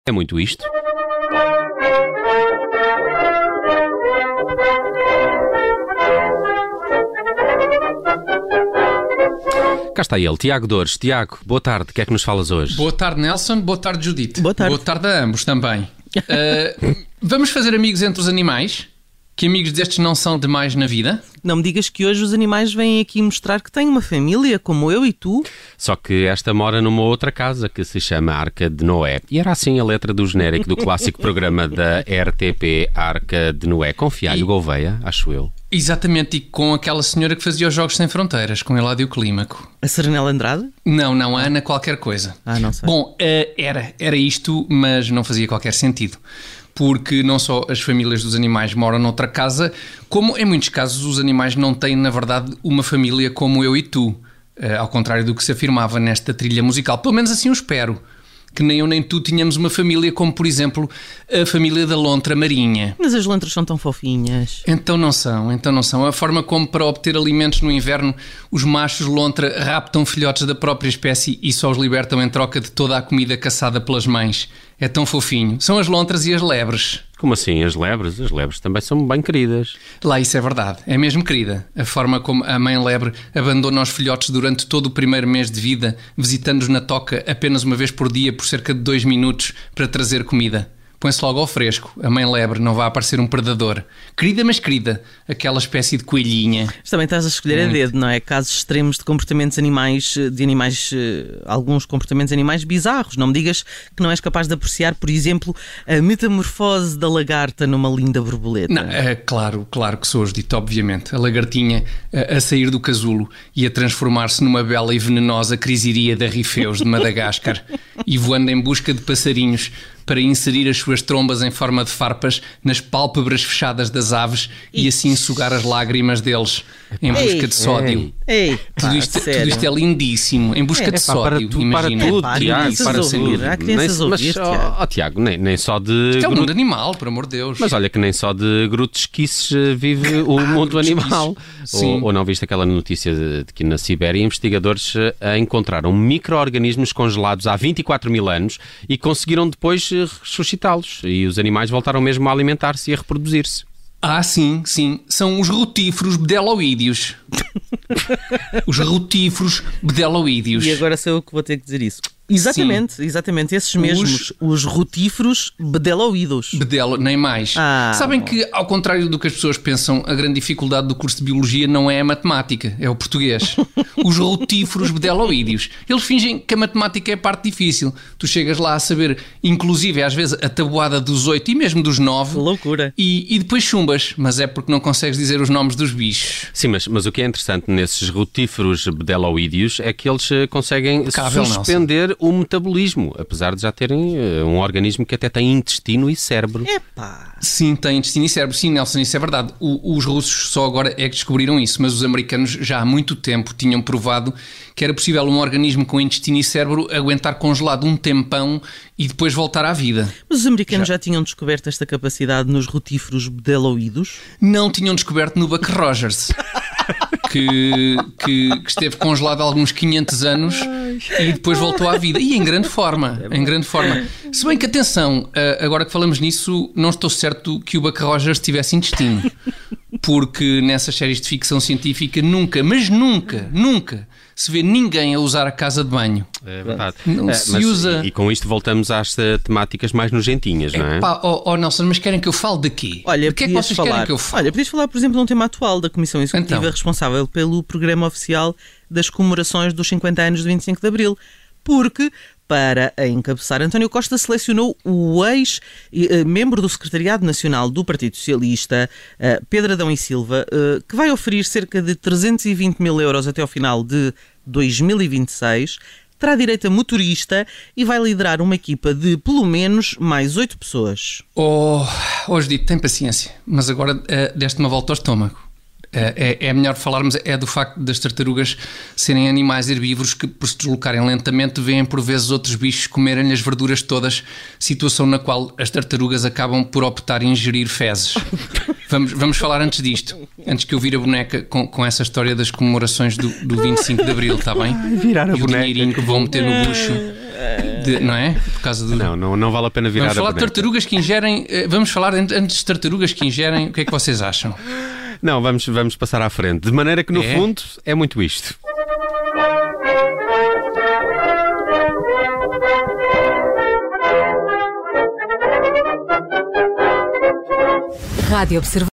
É muito isto. Cá está ele, Tiago Dores. Tiago, boa tarde, o que é que nos falas hoje? Boa tarde, Nelson. Boa tarde, Judite. Boa tarde. Boa tarde a ambos também. Vamos fazer amigos entre os animais? Que amigos destes não são demais na vida? Não me digas que hoje os animais vêm aqui mostrar que têm uma família, como eu e tu. Só que esta mora numa outra casa que se chama Arca de Noé. E era assim a letra do genérico do clássico programa da RTP, Arca de Noé. Com Fialho Gouveia, acho eu. Exatamente, e com aquela senhora que fazia os Jogos Sem Fronteiras, com Eladio Clímaco. A Serenela Andrade? Não, a Ana qualquer coisa. Não sei. Bom, era isto, mas não fazia qualquer sentido. Porque não só as famílias dos animais moram noutra casa, como em muitos casos os animais não têm, na verdade, uma família como eu e tu. Ao contrário do que se afirmava nesta trilha musical. Pelo menos assim eu espero. Que nem eu nem tu tínhamos uma família como, por exemplo, a família da lontra marinha. Mas as lontras são tão fofinhas. Então não são. A forma como, para obter alimentos no inverno, os machos lontra raptam filhotes da própria espécie e só os libertam em troca de toda a comida caçada pelas mães. É tão fofinho. São as lontras e as lebres. Como assim, as lebres? As lebres também são bem queridas. Lá isso é verdade, é mesmo querida. A forma como a mãe lebre abandona os filhotes durante todo o primeiro mês de vida, visitando-os na toca apenas uma vez por dia por cerca de 2 minutos para trazer comida. Põe-se logo ao fresco. A mãe lebre não vai aparecer um predador. Querida, mas querida. Aquela espécie de coelhinha. Mas também estás a escolher a dedo, não é? Casos extremos de comportamentos animais, alguns comportamentos animais bizarros. Não me digas que não és capaz de apreciar, por exemplo, a metamorfose da lagarta numa linda borboleta. Não, claro que sou, Judito, obviamente. A lagartinha a sair do casulo e a transformar-se numa bela e venenosa crisiríada rifeus de Madagascar e voando em busca de passarinhos para inserir as suas trombas em forma de farpas nas pálpebras fechadas das aves e assim sugar as lágrimas deles em busca de sódio. Tudo isto é lindíssimo. Em busca de sódio, imagina. Tiago, para seguir. Há crianças a ouvir, Tiago, nem só de... Isto é um mundo animal, por amor de Deus. Mas olha que nem só de grutesquices vive o mundo animal. Ou não viste aquela notícia de que na Sibéria investigadores encontraram micro-organismos congelados há 24 mil anos e conseguiram depois ressuscitá-los. E os animais voltaram mesmo a alimentar-se e a reproduzir-se. Sim. São os rotíferos bedeloídeos. Os rotíferos bedeloídeos. E agora sou eu que vou ter que dizer isso. Exatamente, esses mesmos, os rotíferos bedeloídos. Nem mais. Sabem que, ao contrário do que as pessoas pensam, a grande dificuldade do curso de Biologia não é a matemática, é o português. Os rotíferos bedeloídeos. Eles fingem que a matemática é a parte difícil. Tu chegas lá a saber, inclusive, às vezes, a tabuada dos 8 e mesmo dos 9. Loucura. E depois chumbas, mas é porque não consegues dizer os nomes dos bichos. Sim, mas o que é interessante nesses rotíferos bedeloídeos é que eles conseguem suspender o metabolismo, apesar de já terem um organismo que até tem intestino e cérebro. Sim, tem intestino e cérebro. Sim, Nelson, isso é verdade. Os russos só agora é que descobriram isso, mas os americanos já há muito tempo tinham provado que era possível um organismo com intestino e cérebro aguentar congelado um tempão e depois voltar à vida. Mas os americanos já tinham descoberto esta capacidade nos rotíferos bedeloídos? Não tinham descoberto no Buck Rogers. Que esteve congelado há alguns 500 anos e depois voltou à vida. E em grande forma. Se bem que, atenção, agora que falamos nisso, não estou certo que o Buck Rogers tivesse intestino. Porque nessas séries de ficção científica nunca se vê ninguém a usar a casa de banho. É verdade. Não se usa... E com isto voltamos às temáticas mais nojentinhas, não é? Nelson, mas querem que eu fale de quê? Olha, de que é que vocês querem que eu fale? Olha, podias falar, por exemplo, de um tema atual da Comissão Executiva responsável pelo programa oficial das comemorações dos 50 anos de 25 de Abril. Porque, para a encabeçar, António Costa selecionou o ex-membro do Secretariado Nacional do Partido Socialista, Pedro Adão e Silva, que vai oferir cerca de 320 mil euros até ao final de 2026, terá direito a motorista e vai liderar uma equipa de, pelo menos, mais 8 pessoas. Judito, tem paciência, mas agora deste uma volta ao estômago. É melhor falarmos do facto das tartarugas serem animais herbívoros que, por se deslocarem lentamente, veem por vezes outros bichos comerem as verduras todas, situação na qual as tartarugas acabam por optar em ingerir fezes. Vamos falar antes disto, antes que eu vire a boneca com essa história das comemorações do 25 de Abril, está bem? Virar a e boneca. O dinheirinho que vão meter no bucho não é? Por causa do... Não vale a pena virar. Vamos falar de tartarugas que ingerem. Vamos falar antes de tartarugas que ingerem. O que é que vocês acham? Não, vamos passar à frente. De maneira que, no fundo, é muito isto. Rádio Observador.